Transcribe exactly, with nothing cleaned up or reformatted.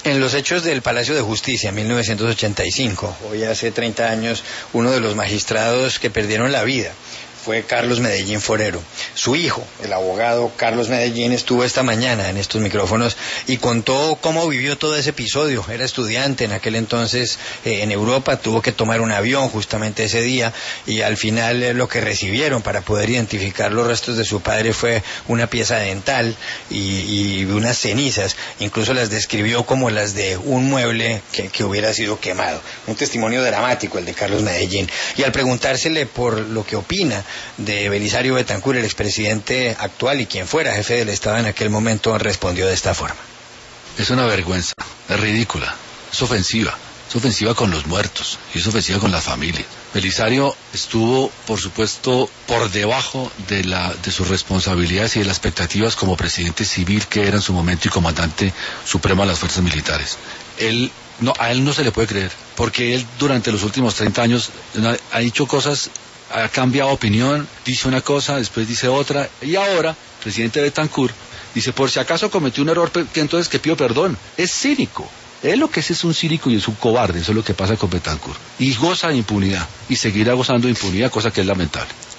En los hechos del Palacio de Justicia, en mil novecientos ochenta y cinco, hoy hace treinta años, uno de los magistrados que perdieron la vida fue Carlos Medellín Forero. Su hijo, el abogado Carlos Medellín, estuvo esta mañana en estos micrófonos y contó cómo vivió todo ese episodio. Era estudiante en aquel entonces eh, en Europa, tuvo que tomar un avión justamente ese día y al final eh, lo que recibieron para poder identificar los restos de su padre fue una pieza dental y, y unas cenizas. Incluso las describió como las de un mueble que, que hubiera sido quemado. Un testimonio dramático el de Carlos Medellín. Y al preguntársele por lo que opina de Belisario Betancur, el expresidente actual y quien fuera jefe del Estado en aquel momento, respondió de esta forma. Es una vergüenza, es ridícula, es ofensiva, es ofensiva con los muertos y es ofensiva con las familias. Belisario estuvo, por supuesto, por debajo de, la, de sus responsabilidades y de las expectativas como presidente civil que era en su momento y comandante supremo de las fuerzas militares. Él, no, a él no se le puede creer, porque él durante los últimos treinta años ha dicho cosas, ha cambiado opinión, dice una cosa, después dice otra, y ahora, el presidente Betancur dice, por si acaso cometió un error, que entonces que pido perdón. Es cínico. Él lo que es es un cínico y es un cobarde, eso es lo que pasa con Betancur. Y goza de impunidad, y seguirá gozando de impunidad, cosa que es lamentable.